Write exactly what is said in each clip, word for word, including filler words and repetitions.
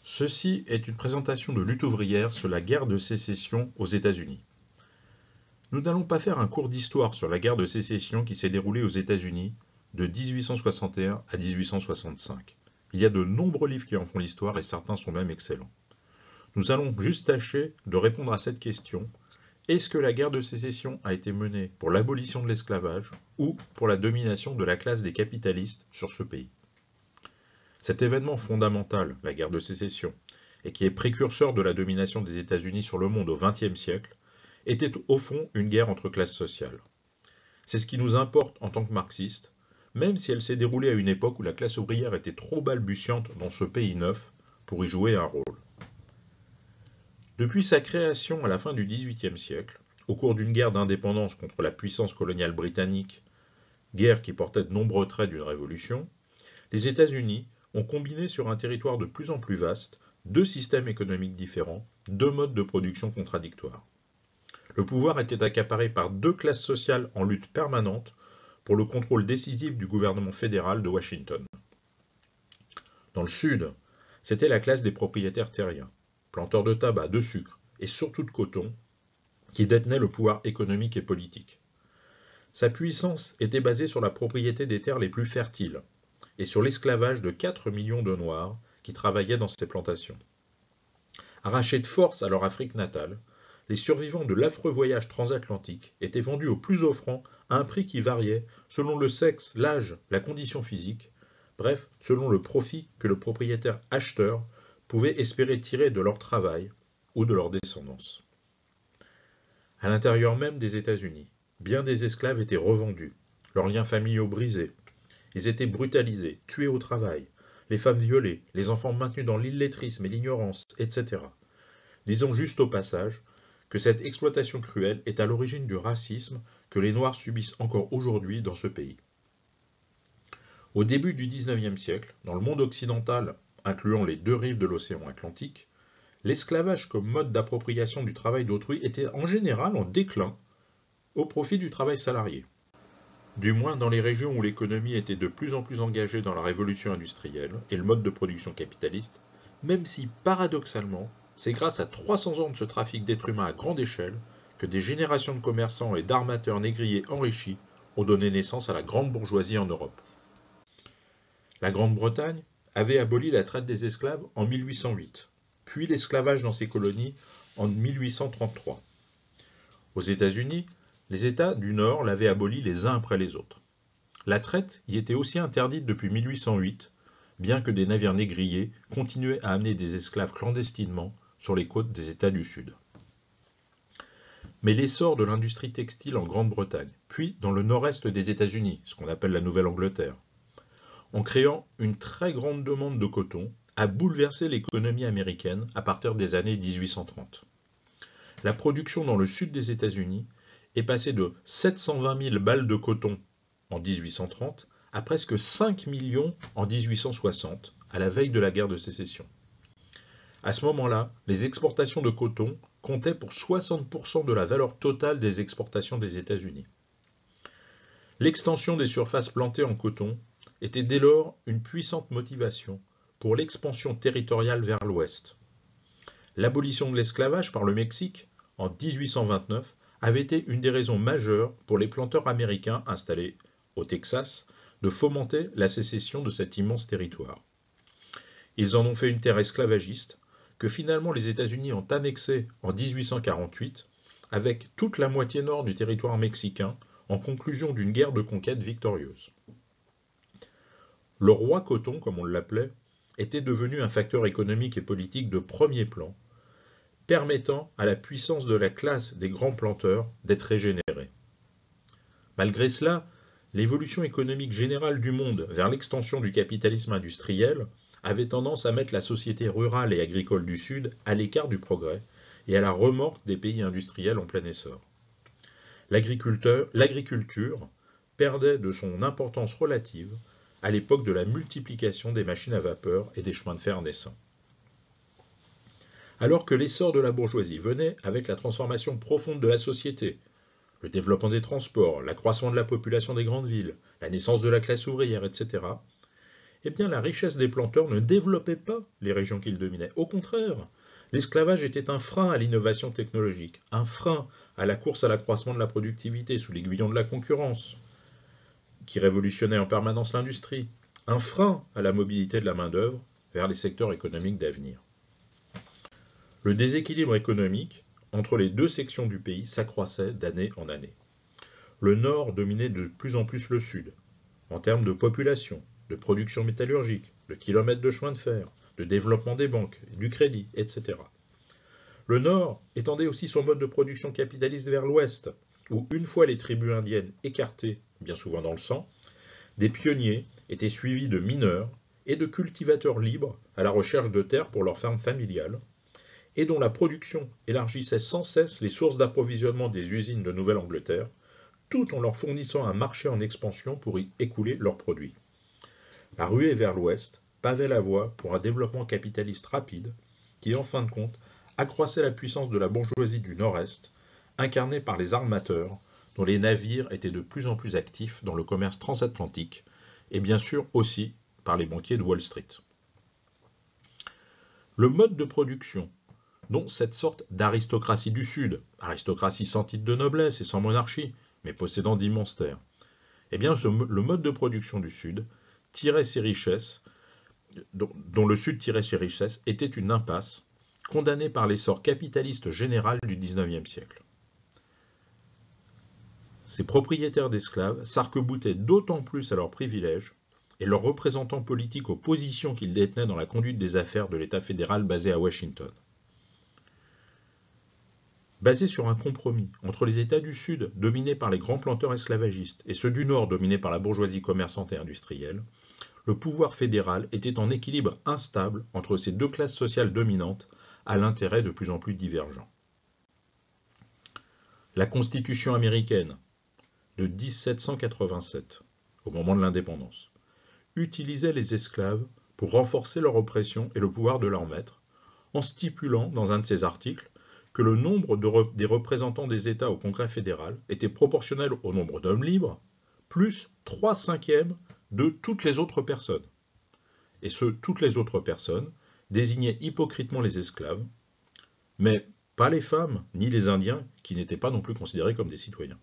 Ceci est une présentation de Lutte ouvrière sur la guerre de sécession aux États-Unis. Nous n'allons pas faire un cours d'histoire sur la guerre de sécession qui s'est déroulée aux États-Unis de dix-huit cent soixante et un à dix-huit cent soixante-cinq. Il y a de nombreux livres qui en font l'histoire et certains sont même excellents. Nous allons juste tâcher de répondre à cette question. Est-ce que la guerre de sécession a été menée pour l'abolition de l'esclavage ou pour la domination de la classe des capitalistes sur ce pays ? Cet événement fondamental, la guerre de sécession, et qui est précurseur de la domination des États-Unis sur le monde au vingtième siècle, était au fond une guerre entre classes sociales. C'est ce qui nous importe en tant que marxistes, même si elle s'est déroulée à une époque où la classe ouvrière était trop balbutiante dans ce pays neuf pour y jouer un rôle. Depuis sa création à la fin du dix-huitième siècle, au cours d'une guerre d'indépendance contre la puissance coloniale britannique, guerre qui portait de nombreux traits d'une révolution, les États-Unis ont combiné sur un territoire de plus en plus vaste deux systèmes économiques différents, deux modes de production contradictoires. Le pouvoir était accaparé par deux classes sociales en lutte permanente pour le contrôle décisif du gouvernement fédéral de Washington. Dans le sud, c'était la classe des propriétaires terriens, planteurs de tabac, de sucre et surtout de coton, qui détenait le pouvoir économique et politique. Sa puissance était basée sur la propriété des terres les plus fertiles, et sur l'esclavage de quatre millions de Noirs qui travaillaient dans ces plantations. Arrachés de force à leur Afrique natale, les survivants de l'affreux voyage transatlantique étaient vendus au plus offrant à un prix qui variait selon le sexe, l'âge, la condition physique, bref, selon le profit que le propriétaire acheteur pouvait espérer tirer de leur travail ou de leur descendance. À l'intérieur même des États-Unis, bien des esclaves étaient revendus, leurs liens familiaux brisés. Ils étaient brutalisés, tués au travail, les femmes violées, les enfants maintenus dans l'illettrisme et l'ignorance, et cetera. Disons juste au passage que cette exploitation cruelle est à l'origine du racisme que les Noirs subissent encore aujourd'hui dans ce pays. Au début du dix-neuvième siècle, dans le monde occidental, incluant les deux rives de l'océan Atlantique, l'esclavage comme mode d'appropriation du travail d'autrui était en général en déclin au profit du travail salarié. Du moins dans les régions où l'économie était de plus en plus engagée dans la révolution industrielle et le mode de production capitaliste, même si, paradoxalement, c'est grâce à trois cents ans de ce trafic d'êtres humains à grande échelle que des générations de commerçants et d'armateurs négriers enrichis ont donné naissance à la grande bourgeoisie en Europe. La Grande-Bretagne avait aboli la traite des esclaves en mille huit cent huit, puis l'esclavage dans ses colonies en mille huit cent trente-trois. Aux États-Unis, les États du Nord l'avaient abolie les uns après les autres. La traite y était aussi interdite depuis mille huit cent huit, bien que des navires négriers continuaient à amener des esclaves clandestinement sur les côtes des États du Sud. Mais l'essor de l'industrie textile en Grande-Bretagne, puis dans le nord-est des États-Unis, ce qu'on appelle la Nouvelle-Angleterre, en créant une très grande demande de coton, a bouleversé l'économie américaine à partir des années dix-huit cent trente. La production dans le sud des États-Unis est passé de sept cent vingt mille balles de coton en dix-huit cent trente à presque cinq millions en dix-huit cent soixante, à la veille de la guerre de sécession. À ce moment-là, les exportations de coton comptaient pour soixante pour cent de la valeur totale des exportations des États-Unis. L'extension des surfaces plantées en coton était dès lors une puissante motivation pour l'expansion territoriale vers l'ouest. L'abolition de l'esclavage par le Mexique en dix-huit cent vingt-neuf avait été une des raisons majeures pour les planteurs américains installés au Texas de fomenter la sécession de cet immense territoire. Ils en ont fait une terre esclavagiste que finalement les États-Unis ont annexée en dix-huit cent quarante-huit avec toute la moitié nord du territoire mexicain en conclusion d'une guerre de conquête victorieuse. Le roi coton, comme on l'appelait, était devenu un facteur économique et politique de premier plan, permettant à la puissance de la classe des grands planteurs d'être régénérée. Malgré cela, l'évolution économique générale du monde vers l'extension du capitalisme industriel avait tendance à mettre la société rurale et agricole du Sud à l'écart du progrès et à la remorque des pays industriels en plein essor. L'agriculture perdait de son importance relative à l'époque de la multiplication des machines à vapeur et des chemins de fer naissants. Alors que l'essor de la bourgeoisie venait avec la transformation profonde de la société, le développement des transports, l'accroissement de la population des grandes villes, la naissance de la classe ouvrière, et cetera, eh bien la richesse des planteurs ne développait pas les régions qu'ils dominaient. Au contraire, l'esclavage était un frein à l'innovation technologique, un frein à la course à l'accroissement de la productivité sous l'aiguillon de la concurrence, qui révolutionnait en permanence l'industrie, un frein à la mobilité de la main-d'œuvre vers les secteurs économiques d'avenir. Le déséquilibre économique entre les deux sections du pays s'accroissait d'année en année. Le nord dominait de plus en plus le sud, en termes de population, de production métallurgique, de kilomètres de chemin de fer, de développement des banques, du crédit, et cetera. Le nord étendait aussi son mode de production capitaliste vers l'ouest, où une fois les tribus indiennes écartées, bien souvent dans le sang, des pionniers étaient suivis de mineurs et de cultivateurs libres à la recherche de terres pour leurs fermes familiales, et dont la production élargissait sans cesse les sources d'approvisionnement des usines de Nouvelle-Angleterre, tout en leur fournissant un marché en expansion pour y écouler leurs produits. La ruée vers l'ouest pavait la voie pour un développement capitaliste rapide qui, en fin de compte, accroissait la puissance de la bourgeoisie du Nord-Est, incarnée par les armateurs, dont les navires étaient de plus en plus actifs dans le commerce transatlantique, et bien sûr aussi par les banquiers de Wall Street. Le mode de production, dont cette sorte d'aristocratie du Sud, aristocratie sans titre de noblesse et sans monarchie, mais possédant d'immenses terres, eh bien ce, le mode de production du Sud tirait ses richesses, dont, dont le Sud tirait ses richesses, était une impasse, condamnée par l'essor capitaliste général du dix-neuvième siècle. Ces propriétaires d'esclaves s'arc-boutaient d'autant plus à leurs privilèges et leurs représentants politiques aux positions qu'ils détenaient dans la conduite des affaires de l'État fédéral basé à Washington. Basé sur un compromis entre les États du Sud dominés par les grands planteurs esclavagistes et ceux du Nord dominés par la bourgeoisie commerçante et industrielle, le pouvoir fédéral était en équilibre instable entre ces deux classes sociales dominantes à l'intérêt de plus en plus divergent. La Constitution américaine de mille sept cent quatre-vingt-sept, au moment de l'indépendance, utilisait les esclaves pour renforcer leur oppression et le pouvoir de leur maître, en stipulant dans un de ses articles que le nombre de re- des représentants des États au Congrès fédéral était proportionnel au nombre d'hommes libres, plus trois cinquièmes de toutes les autres personnes. Et ce, toutes les autres personnes désignaient hypocritement les esclaves, mais pas les femmes ni les Indiens qui n'étaient pas non plus considérés comme des citoyens.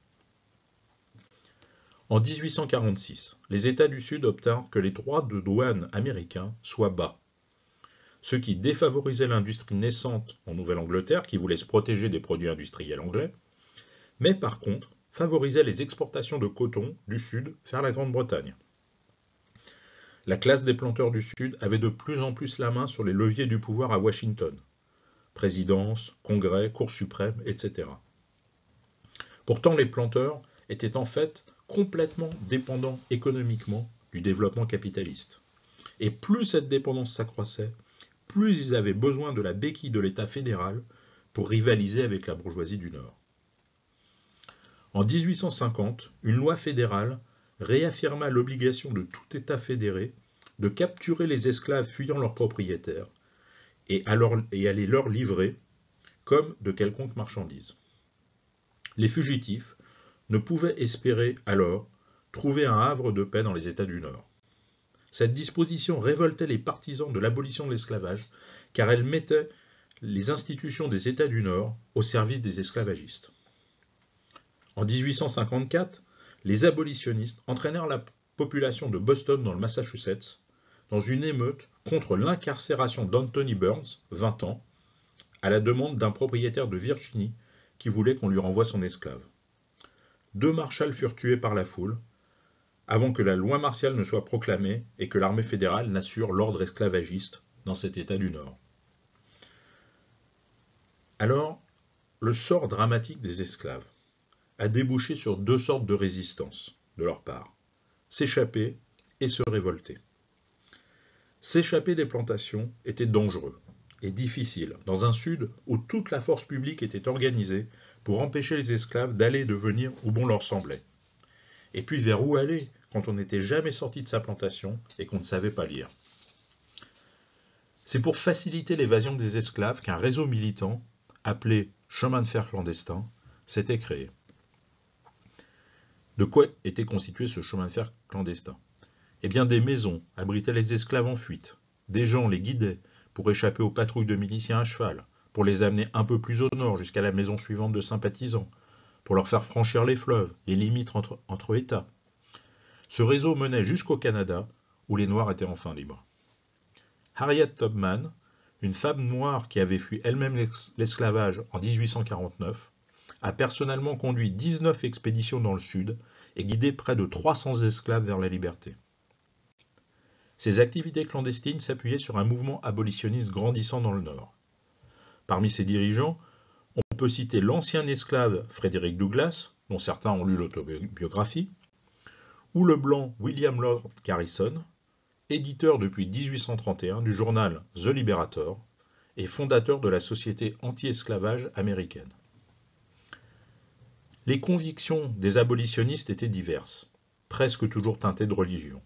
En dix-huit cent quarante-six, les États du Sud obtinrent que les droits de douane américains soient bas, ce qui défavorisait l'industrie naissante en Nouvelle-Angleterre qui voulait se protéger des produits industriels anglais, mais par contre favorisait les exportations de coton du Sud vers la Grande-Bretagne. La classe des planteurs du Sud avait de plus en plus la main sur les leviers du pouvoir à Washington, présidence, congrès, cour suprême, et cetera. Pourtant, les planteurs étaient en fait complètement dépendants économiquement du développement capitaliste. Et plus cette dépendance s'accroissait, plus ils avaient besoin de la béquille de l'État fédéral pour rivaliser avec la bourgeoisie du Nord. En dix-huit cent cinquante, une loi fédérale réaffirma l'obligation de tout État fédéré de capturer les esclaves fuyant leurs propriétaires et à, leur, et à les leur livrer comme de quelconques marchandises. Les fugitifs ne pouvaient espérer alors trouver un havre de paix dans les États du Nord. Cette disposition révoltait les partisans de l'abolition de l'esclavage car elle mettait les institutions des États du Nord au service des esclavagistes. En dix-huit cent cinquante-quatre, les abolitionnistes entraînèrent la population de Boston dans le Massachusetts dans une émeute contre l'incarcération d'Anthony Burns, vingt ans, à la demande d'un propriétaire de Virginie qui voulait qu'on lui renvoie son esclave. Deux marshals furent tués par la foule, avant que la loi martiale ne soit proclamée et que l'armée fédérale n'assure l'ordre esclavagiste dans cet État du Nord. Alors, le sort dramatique des esclaves a débouché sur deux sortes de résistance de leur part, s'échapper et se révolter. S'échapper des plantations était dangereux et difficile dans un Sud où toute la force publique était organisée pour empêcher les esclaves d'aller et de venir où bon leur semblait. Et puis vers où aller quand on n'était jamais sorti de sa plantation et qu'on ne savait pas lire. C'est pour faciliter l'évasion des esclaves qu'un réseau militant, appelé chemin de fer clandestin, s'était créé. De quoi était constitué ce chemin de fer clandestin? Eh bien, des maisons abritaient les esclaves en fuite. Des gens les guidaient pour échapper aux patrouilles de miliciens à cheval, pour les amener un peu plus au nord jusqu'à la maison suivante de sympathisants, pour leur faire franchir les fleuves, les limites entre, entre États. Ce réseau menait jusqu'au Canada, où les Noirs étaient enfin libres. Harriet Tubman, une femme noire qui avait fui elle-même l'esclavage en dix-huit cent quarante-neuf, a personnellement conduit dix-neuf expéditions dans le sud et guidé près de trois cents esclaves vers la liberté. Ces activités clandestines s'appuyaient sur un mouvement abolitionniste grandissant dans le Nord. Parmi ses dirigeants, on peut citer l'ancien esclave Frederick Douglass, dont certains ont lu l'autobiographie, ou le blanc William Lord Garrison, éditeur depuis dix-huit cent trente et un du journal The Liberator et fondateur de la Société anti-esclavage américaine. Les convictions des abolitionnistes étaient diverses, presque toujours teintées de religion.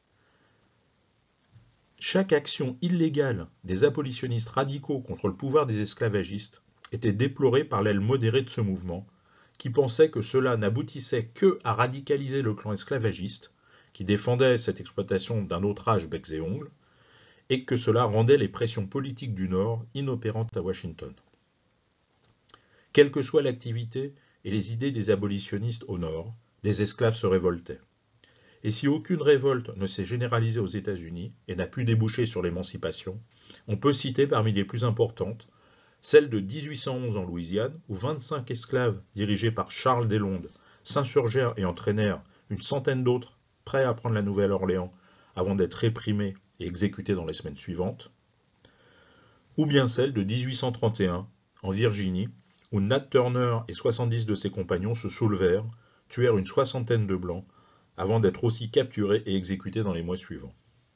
Chaque action illégale des abolitionnistes radicaux contre le pouvoir des esclavagistes était déplorée par l'aile modérée de ce mouvement, qui pensait que cela n'aboutissait que à radicaliser le clan esclavagiste, qui défendait cette exploitation d'un autre âge becs et ongles, et que cela rendait les pressions politiques du Nord inopérantes à Washington. Quelle que soit l'activité et les idées des abolitionnistes au Nord, des esclaves se révoltaient. Et si aucune révolte ne s'est généralisée aux États-Unis et n'a pu déboucher sur l'émancipation, on peut citer parmi les plus importantes celle de dix-huit cent onze en Louisiane, où vingt-cinq esclaves dirigés par Charles Deslondes s'insurgèrent et entraînèrent une centaine d'autres prêts à prendre la Nouvelle-Orléans avant d'être réprimés et exécutés dans les semaines suivantes, ou bien celle de dix-huit cent trente et un en Virginie, où Nat Turner et soixante-dix de ses compagnons se soulevèrent, tuèrent une soixantaine de Blancs, avant d'être aussi capturés et exécutés dans les mois suivants.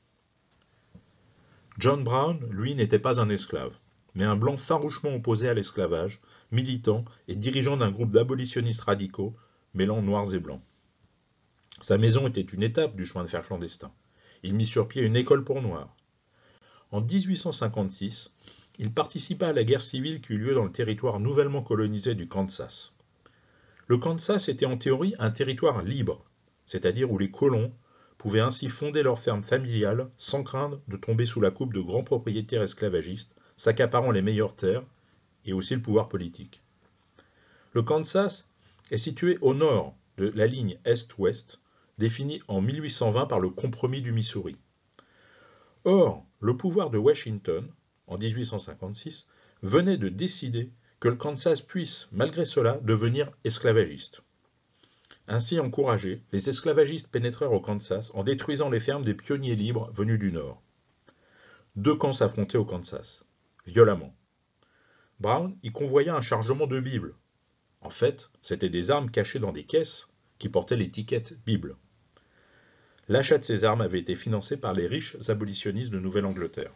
John Brown, lui, n'était pas un esclave, mais un blanc farouchement opposé à l'esclavage, militant et dirigeant d'un groupe d'abolitionnistes radicaux, mêlant noirs et blancs. Sa maison était une étape du chemin de fer clandestin. Il mit sur pied une école pour noirs. En dix-huit cent cinquante-six, il participa à la guerre civile qui eut lieu dans le territoire nouvellement colonisé du Kansas. Le Kansas était en théorie un territoire libre, c'est-à-dire où les colons pouvaient ainsi fonder leur ferme familiale sans craindre de tomber sous la coupe de grands propriétaires esclavagistes, s'accaparant les meilleures terres et aussi le pouvoir politique. Le Kansas est situé au nord de la ligne Est-Ouest, définie en mille huit cent vingt par le compromis du Missouri. Or, le pouvoir de Washington, en dix-huit cent cinquante-six, venait de décider que le Kansas puisse, malgré cela, devenir esclavagiste. Ainsi encouragés, les esclavagistes pénétrèrent au Kansas en détruisant les fermes des pionniers libres venus du Nord. Deux camps s'affrontaient au Kansas, violemment. Brown y convoya un chargement de Bibles. En fait, c'étaient des armes cachées dans des caisses qui portaient l'étiquette Bible. L'achat de ces armes avait été financé par les riches abolitionnistes de Nouvelle-Angleterre.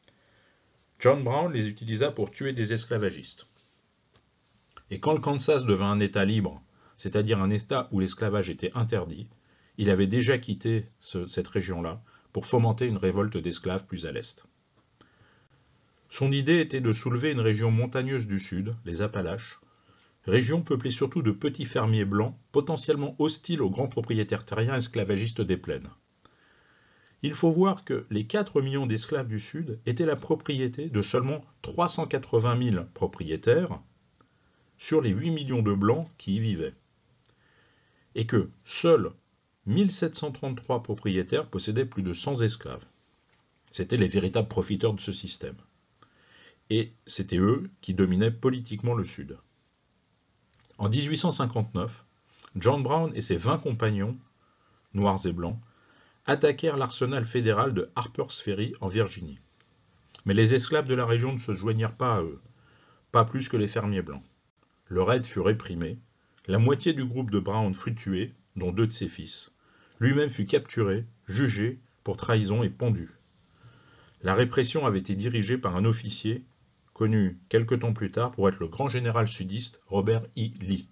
John Brown les utilisa pour tuer des esclavagistes. Et quand le Kansas devint un État libre, c'est-à-dire un État où l'esclavage était interdit, il avait déjà quitté ce, cette région-là pour fomenter une révolte d'esclaves plus à l'est. Son idée était de soulever une région montagneuse du sud, les Appalaches, région peuplée surtout de petits fermiers blancs, potentiellement hostiles aux grands propriétaires terriens esclavagistes des plaines. Il faut voir que les quatre millions d'esclaves du Sud étaient la propriété de seulement trois cent quatre-vingt mille propriétaires sur les huit millions de Blancs qui y vivaient. Et que seuls mille sept cent trente-trois propriétaires possédaient plus de cent esclaves. C'étaient les véritables profiteurs de ce système. Et c'était eux qui dominaient politiquement le Sud. En dix-huit cent cinquante-neuf, John Brown et ses vingt compagnons, noirs et blancs, attaquèrent l'arsenal fédéral de Harper's Ferry en Virginie. Mais les esclaves de la région ne se joignirent pas à eux, pas plus que les fermiers blancs. Le raid fut réprimé, la moitié du groupe de Brown fut tuée, dont deux de ses fils. Lui-même fut capturé, jugé pour trahison et pendu. La répression avait été dirigée par un officier, connu quelque temps plus tard pour être le grand général sudiste Robert E. Lee.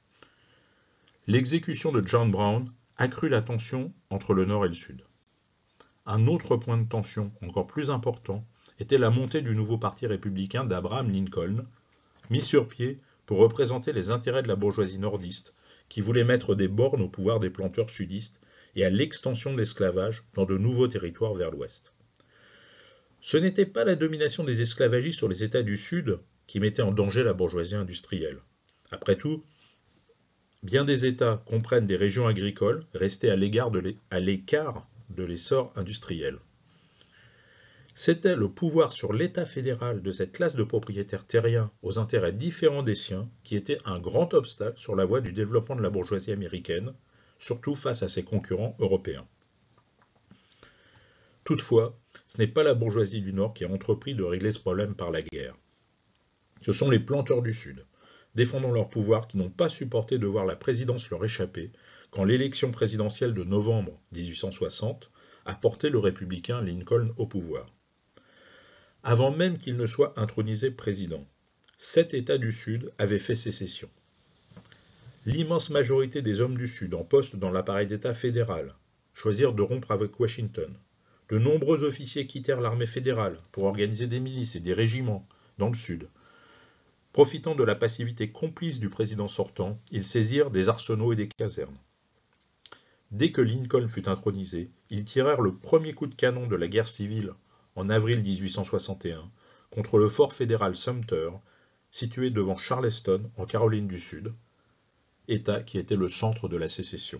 L'exécution de John Brown accrut la tension entre le Nord et le Sud. Un autre point de tension, encore plus important, était la montée du nouveau parti républicain d'Abraham Lincoln, mis sur pied pour représenter les intérêts de la bourgeoisie nordiste, qui voulait mettre des bornes au pouvoir des planteurs sudistes et à l'extension de l'esclavage dans de nouveaux territoires vers l'ouest. Ce n'était pas la domination des esclavagistes sur les États du Sud qui mettait en danger la bourgeoisie industrielle. Après tout, bien des États comprennent des régions agricoles restées à l'écart de l'essor industriel. C'était le pouvoir sur l'État fédéral de cette classe de propriétaires terriens aux intérêts différents des siens qui était un grand obstacle sur la voie du développement de la bourgeoisie américaine, surtout face à ses concurrents européens. Toutefois, ce n'est pas la bourgeoisie du Nord qui a entrepris de régler ce problème par la guerre. Ce sont les planteurs du Sud, défendant leur pouvoir, qui n'ont pas supporté de voir la présidence leur échapper quand l'élection présidentielle de novembre mille huit cent soixante a porté le républicain Lincoln au pouvoir. Avant même qu'il ne soit intronisé président, sept États du Sud avaient fait sécession. L'immense majorité des hommes du Sud en poste dans l'appareil d'État fédéral choisirent de rompre avec Washington. De nombreux officiers quittèrent l'armée fédérale pour organiser des milices et des régiments dans le Sud. Profitant de la passivité complice du président sortant, ils saisirent des arsenaux et des casernes. Dès que Lincoln fut intronisé, ils tirèrent le premier coup de canon de la guerre civile en avril mille huit cent soixante et un contre le fort fédéral Sumter, situé devant Charleston, en Caroline du Sud, État qui était le centre de la sécession.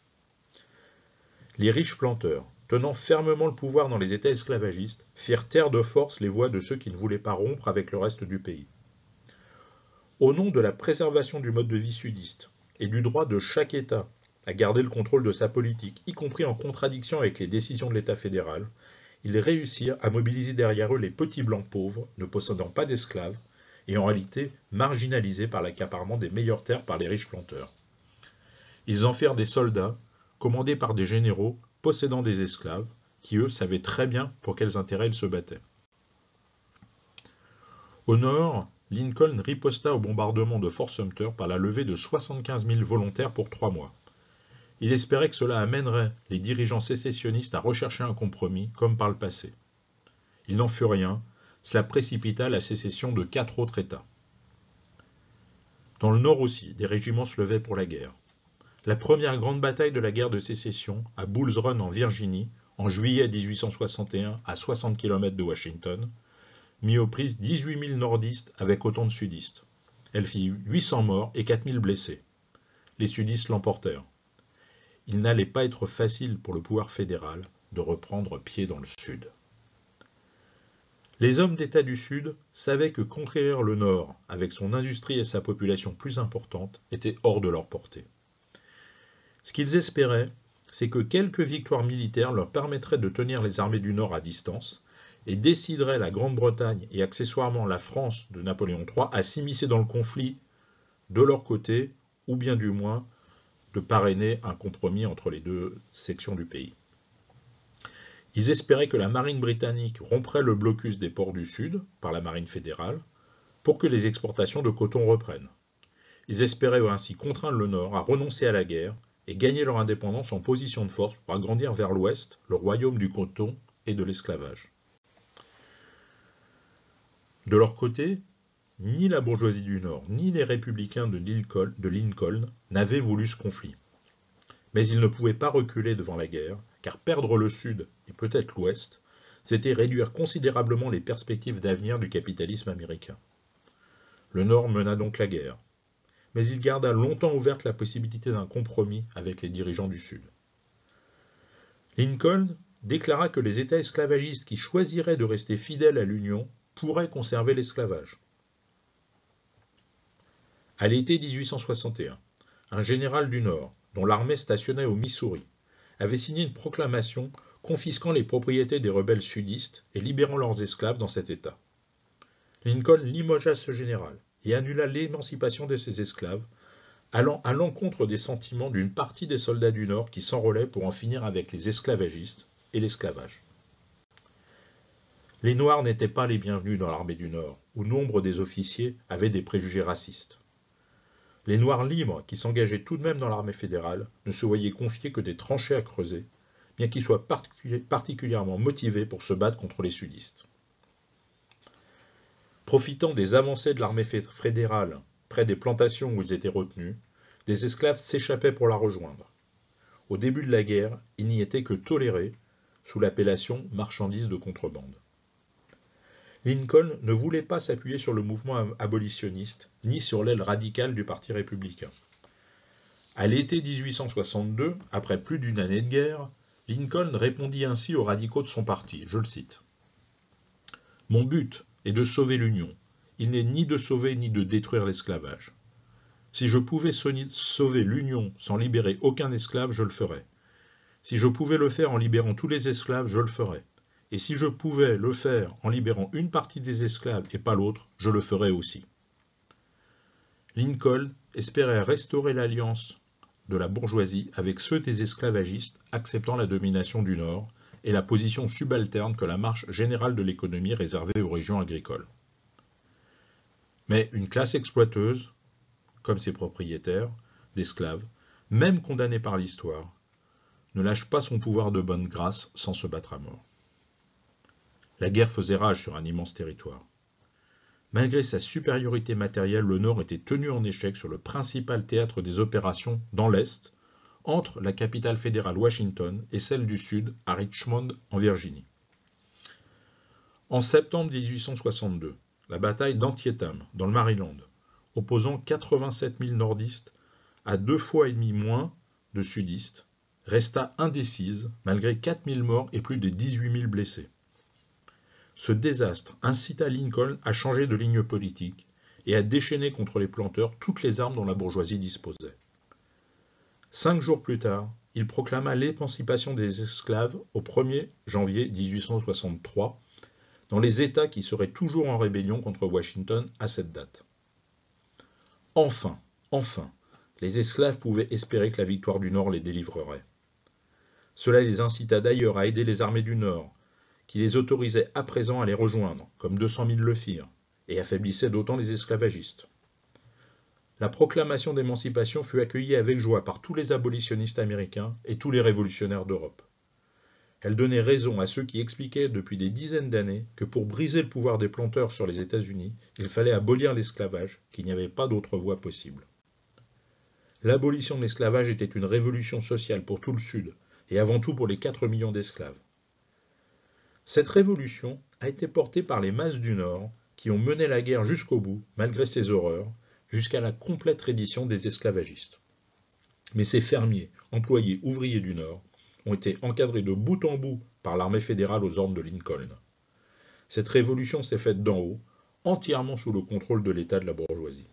Les riches planteurs, tenant fermement le pouvoir dans les États esclavagistes, firent taire de force les voix de ceux qui ne voulaient pas rompre avec le reste du pays. Au nom de la préservation du mode de vie sudiste et du droit de chaque État à garder le contrôle de sa politique, y compris en contradiction avec les décisions de l'État fédéral, ils réussirent à mobiliser derrière eux les petits blancs pauvres, ne possédant pas d'esclaves, et en réalité marginalisés par l'accaparement des meilleures terres par les riches planteurs. Ils en firent des soldats, commandés par des généraux possédant des esclaves, qui eux savaient très bien pour quels intérêts ils se battaient. Au nord, Lincoln riposta au bombardement de Fort Sumter par la levée de soixante-quinze mille volontaires pour trois mois. Il espérait que cela amènerait les dirigeants sécessionnistes à rechercher un compromis, comme par le passé. Il n'en fut rien, cela précipita la sécession de quatre autres États. Dans le Nord aussi, des régiments se levaient pour la guerre. La première grande bataille de la guerre de sécession, à Bull's Run en Virginie, en juillet mille huit cent soixante et un, à soixante kilomètres de Washington, mit aux prises dix-huit mille nordistes avec autant de sudistes. Elle fit huit cents morts et quatre mille blessés. Les sudistes l'emportèrent. Il n'allait pas être facile pour le pouvoir fédéral de reprendre pied dans le Sud. Les hommes d'État du Sud savaient que conquérir le Nord, avec son industrie et sa population plus importante, était hors de leur portée. Ce qu'ils espéraient, c'est que quelques victoires militaires leur permettraient de tenir les armées du Nord à distance et décideraient la Grande-Bretagne et accessoirement la France de Napoléon trois à s'immiscer dans le conflit de leur côté, ou bien du moins de parrainer un compromis entre les deux sections du pays. Ils espéraient que la marine britannique romprait le blocus des ports du Sud par la marine fédérale pour que les exportations de coton reprennent. Ils espéraient ainsi contraindre le Nord à renoncer à la guerre et gagner leur indépendance en position de force pour agrandir vers l'ouest le royaume du coton et de l'esclavage. De leur côté, ni la bourgeoisie du Nord, ni les républicains de Lincoln, de Lincoln n'avaient voulu ce conflit. Mais ils ne pouvaient pas reculer devant la guerre, car perdre le Sud, et peut-être l'Ouest, c'était réduire considérablement les perspectives d'avenir du capitalisme américain. Le Nord mena donc la guerre, mais il garda longtemps ouverte la possibilité d'un compromis avec les dirigeants du Sud. Lincoln déclara que les États esclavagistes qui choisiraient de rester fidèles à l'Union pourraient conserver l'esclavage. À l'été mille huit cent soixante et un, un général du Nord, dont l'armée stationnait au Missouri, avait signé une proclamation confisquant les propriétés des rebelles sudistes et libérant leurs esclaves dans cet État. Lincoln limogea ce général et annula l'émancipation de ses esclaves, allant à l'encontre des sentiments d'une partie des soldats du Nord qui s'enrôlaient pour en finir avec les esclavagistes et l'esclavage. Les Noirs n'étaient pas les bienvenus dans l'armée du Nord, où nombre des officiers avaient des préjugés racistes. Les Noirs libres, qui s'engageaient tout de même dans l'armée fédérale, ne se voyaient confier que des tranchées à creuser, bien qu'ils soient particulièrement motivés pour se battre contre les sudistes. Profitant des avancées de l'armée fédérale près des plantations où ils étaient retenus, des esclaves s'échappaient pour la rejoindre. au début de la guerre, il n'y était que toléré sous l'appellation marchandise de contrebande. Lincoln ne voulait pas s'appuyer sur le mouvement abolitionniste, ni sur l'aile radicale du Parti républicain. À l'été mille huit cent soixante-deux, après plus d'une année de guerre, Lincoln répondit ainsi aux radicaux de son parti, je le cite. « Mon but est de sauver l'Union. Il n'est ni de sauver ni de détruire l'esclavage. Si je pouvais sauver l'Union sans libérer aucun esclave, je le ferais. Si je pouvais le faire en libérant tous les esclaves, je le ferais. Et si je pouvais le faire en libérant une partie des esclaves et pas l'autre, je le ferais aussi. » Lincoln espérait restaurer l'alliance de la bourgeoisie avec ceux des esclavagistes acceptant la domination du Nord et la position subalterne que la marche générale de l'économie réservait aux régions agricoles. Mais une classe exploiteuse, comme ses propriétaires d'esclaves, même condamnés par l'histoire, ne lâche pas son pouvoir de bonne grâce sans se battre à mort. La guerre faisait rage sur un immense territoire. Malgré sa supériorité matérielle, le Nord était tenu en échec sur le principal théâtre des opérations dans l'Est, entre la capitale fédérale Washington et celle du Sud, à Richmond, en Virginie. En septembre mille huit cent soixante-deux, la bataille d'Antietam, dans le Maryland, opposant quatre-vingt-sept mille nordistes à deux fois et demi moins de sudistes, resta indécise malgré quatre mille morts et plus de dix-huit mille blessés. Ce désastre incita Lincoln à changer de ligne politique et à déchaîner contre les planteurs toutes les armes dont la bourgeoisie disposait. Cinq jours plus tard, il proclama l'émancipation des esclaves au premier janvier mille huit cent soixante-trois dans les États qui seraient toujours en rébellion contre Washington à cette date. Enfin, enfin, les esclaves pouvaient espérer que la victoire du Nord les délivrerait. Cela les incita d'ailleurs à aider les armées du Nord, qui les autorisait à présent à les rejoindre, comme deux cent mille le firent, et affaiblissait d'autant les esclavagistes. La proclamation d'émancipation fut accueillie avec joie par tous les abolitionnistes américains et tous les révolutionnaires d'Europe. Elle donnait raison à ceux qui expliquaient depuis des dizaines d'années que pour briser le pouvoir des planteurs sur les États-Unis, il fallait abolir l'esclavage, qu'il n'y avait pas d'autre voie possible. L'abolition de l'esclavage était une révolution sociale pour tout le Sud, et avant tout pour les quatre millions d'esclaves. Cette révolution a été portée par les masses du Nord qui ont mené la guerre jusqu'au bout, malgré ses horreurs, jusqu'à la complète reddition des esclavagistes. Mais ces fermiers, employés, ouvriers du Nord ont été encadrés de bout en bout par l'armée fédérale aux ordres de Lincoln. Cette révolution s'est faite d'en haut, entièrement sous le contrôle de l'État de la bourgeoisie.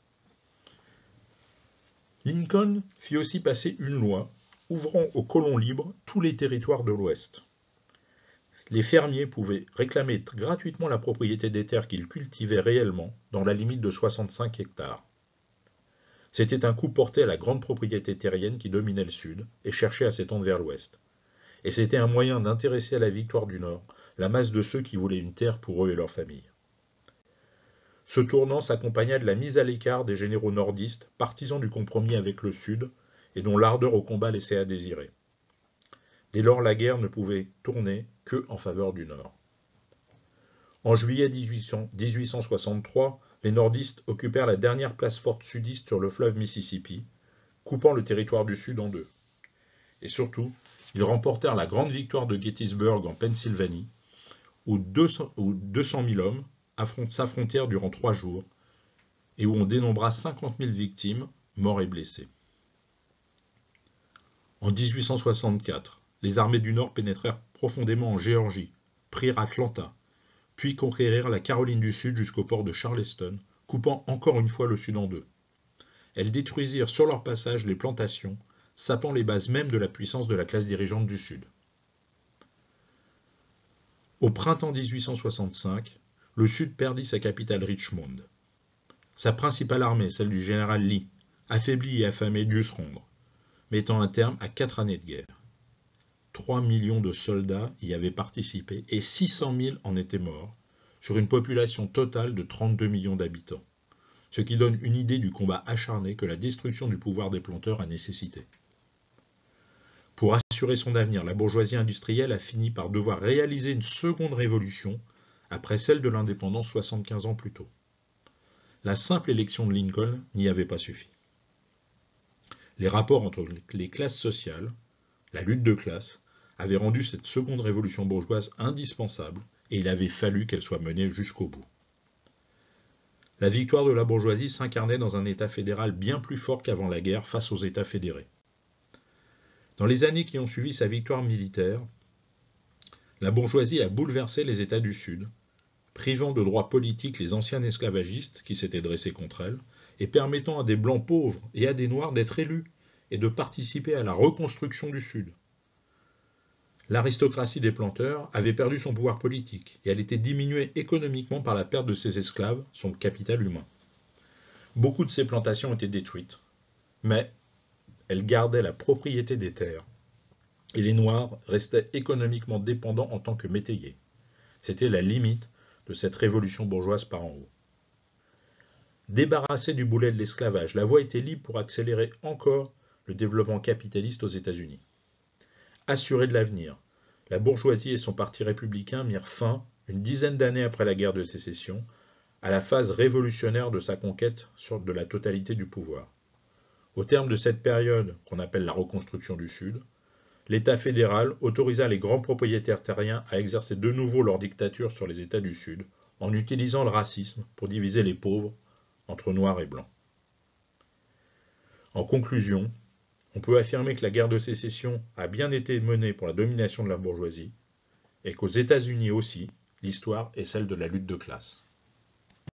Lincoln fit aussi passer une loi ouvrant aux colons libres tous les territoires de l'Ouest. Les fermiers pouvaient réclamer gratuitement la propriété des terres qu'ils cultivaient réellement dans la limite de soixante-cinq hectares. C'était un coup porté à la grande propriété terrienne qui dominait le Sud et cherchait à s'étendre vers l'Ouest. Et c'était un moyen d'intéresser à la victoire du Nord la masse de ceux qui voulaient une terre pour eux et leurs familles. Ce tournant s'accompagna de la mise à l'écart des généraux nordistes, partisans du compromis avec le Sud, et dont l'ardeur au combat laissait à désirer. Dès lors, la guerre ne pouvait tourner que en faveur du Nord. En juillet mille huit cent soixante-trois, les nordistes occupèrent la dernière place forte sudiste sur le fleuve Mississippi, coupant le territoire du Sud en deux. Et surtout, ils remportèrent la grande victoire de Gettysburg en Pennsylvanie, où deux cent mille hommes s'affrontèrent durant trois jours, et où on dénombra cinquante mille victimes, morts et blessés. En mille huit cent soixante-quatre, les armées du Nord pénétrèrent profondément en Géorgie, prirent Atlanta, puis conquérirent la Caroline du Sud jusqu'au port de Charleston, coupant encore une fois le Sud en deux. Elles détruisirent sur leur passage les plantations, sapant les bases mêmes de la puissance de la classe dirigeante du Sud. Au printemps mille huit cent soixante-cinq, le Sud perdit sa capitale Richmond. Sa principale armée, celle du général Lee, affaiblie et affamée, dut se rendre, mettant un terme à quatre années de guerre. Trois millions de soldats y avaient participé et six cent mille en étaient morts, sur une population totale de trente-deux millions d'habitants, ce qui donne une idée du combat acharné que la destruction du pouvoir des planteurs a nécessité. Pour assurer son avenir, la bourgeoisie industrielle a fini par devoir réaliser une seconde révolution après celle de l'indépendance soixante-quinze ans plus tôt. La simple élection de Lincoln n'y avait pas suffi. Les rapports entre les classes sociales, La lutte de classe avait rendu cette seconde révolution bourgeoise indispensable et il avait fallu qu'elle soit menée jusqu'au bout. La victoire de la bourgeoisie s'incarnait dans un État fédéral bien plus fort qu'avant la guerre face aux États fédérés. Dans les années qui ont suivi sa victoire militaire, la bourgeoisie a bouleversé les États du Sud, privant de droits politiques les anciens esclavagistes qui s'étaient dressés contre elle, et permettant à des blancs pauvres et à des noirs d'être élus et de participer à la reconstruction du Sud. L'aristocratie des planteurs avait perdu son pouvoir politique et elle était diminuée économiquement par la perte de ses esclaves, son capital humain. Beaucoup de ces plantations étaient détruites, mais elles gardaient la propriété des terres et les Noirs restaient économiquement dépendants en tant que métayers. C'était la limite de cette révolution bourgeoise par en haut. Débarrassée du boulet de l'esclavage, la voie était libre pour accélérer encore le développement capitaliste aux États-Unis. Assurée de l'avenir, la bourgeoisie et son parti républicain mirent fin, une dizaine d'années après la guerre de sécession, à la phase révolutionnaire de sa conquête sur de la totalité du pouvoir. Au terme de cette période, qu'on appelle la reconstruction du Sud, l'État fédéral autorisa les grands propriétaires terriens à exercer de nouveau leur dictature sur les États du Sud, en utilisant le racisme pour diviser les pauvres entre noirs et blancs. En conclusion, on peut affirmer que la guerre de sécession a bien été menée pour la domination de la bourgeoisie, et qu'aux États-Unis aussi, l'histoire est celle de la lutte de classe.